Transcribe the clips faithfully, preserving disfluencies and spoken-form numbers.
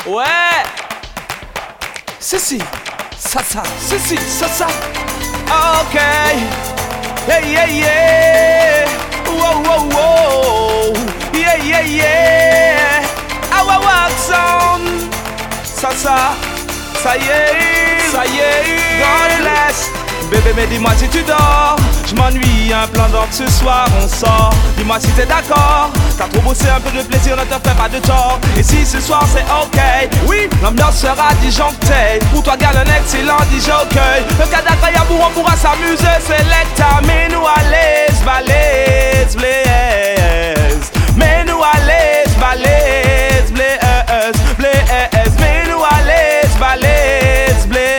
Ouais. Si, si. Ça, ça. Si, si. Ça, ça. Ok. Hey, yeah, yeah. Wow, wow, wow. Yeah, yeah, yeah. Our work sound. Ça, ça. Ça y est. Ça y est. God bless. Bébé, mais dis-moi si tu dors. Je m'ennuie, un plan d'ordre ce soir, on sort. Dis-moi si t'es d'accord. T'as trop bossé, un peu de plaisir ne te fait pas de tort. Et si ce soir c'est ok, oui, l'ambiance sera disjonctée. Pour toi, gars, un excellent disjockey. Le cas d'incroyable où on pourra s'amuser. Selecta, mets-nous à l'aise, balèze, blaze. Mets-nous à l'aise, balèze, blaze, blaze. Mets-nous à l'aise, balèze, blaze.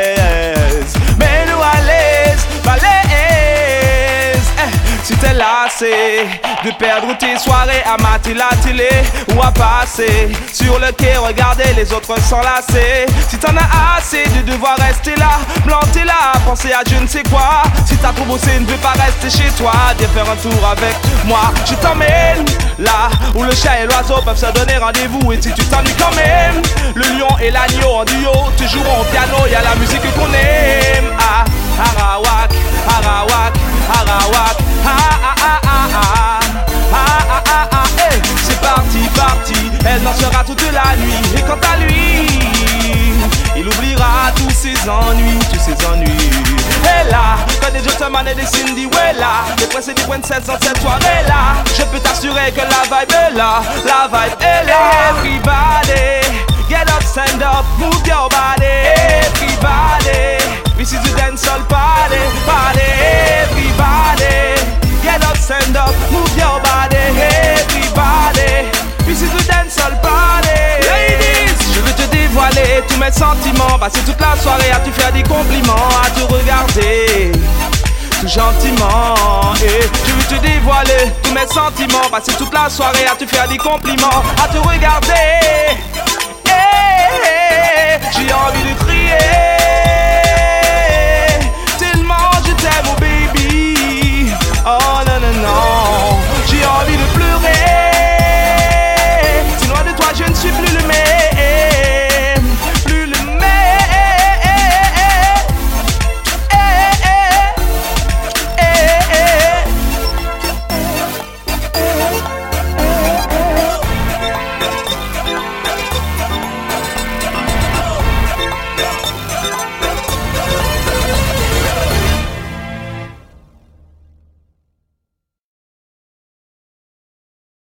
Si t'es lassé de perdre tes soirées à mater la télé ou à passer sur le quai, regarder les autres s'enlacer. Si t'en as assez de devoir rester là, planter là, penser à je ne sais quoi. Si t'as trop bossé, ne veux pas rester chez toi, viens faire un tour avec moi. Je t'emmène là où le chat et l'oiseau peuvent se donner rendez-vous. Et si tu t'ennuies quand même, le lion et l'agneau en duo te joueront au piano. Y'a la musique qu'on aime. Ah, Arawak, Arawak, Arawak. Ah ah ah ah ah ah ah ah ah hey. C'est parti, parti, elle dansera toute la nuit. Et quant à lui, il oubliera tous ses ennuis, tous ses ennuis. Et là, quand des gentlemen et des Cindy Wella, des princes et des princesses dans cette soirée-là, je peux t'assurer que la vibe est là, la vibe est là. Everybody, get up, stand up, move your body. Everybody, this is the dancehall party, party. Everybody, get up, stand up, move your body. Everybody, this is the dancehall party. Ladies, je veux te dévoiler tous mes sentiments. Passer toute la soirée à te faire des compliments, à te regarder tout gentiment. Et je veux te dévoiler tous mes sentiments. Passer toute la soirée à te faire des compliments, à te regarder. Hey, hey, hey, j'ai envie de crier.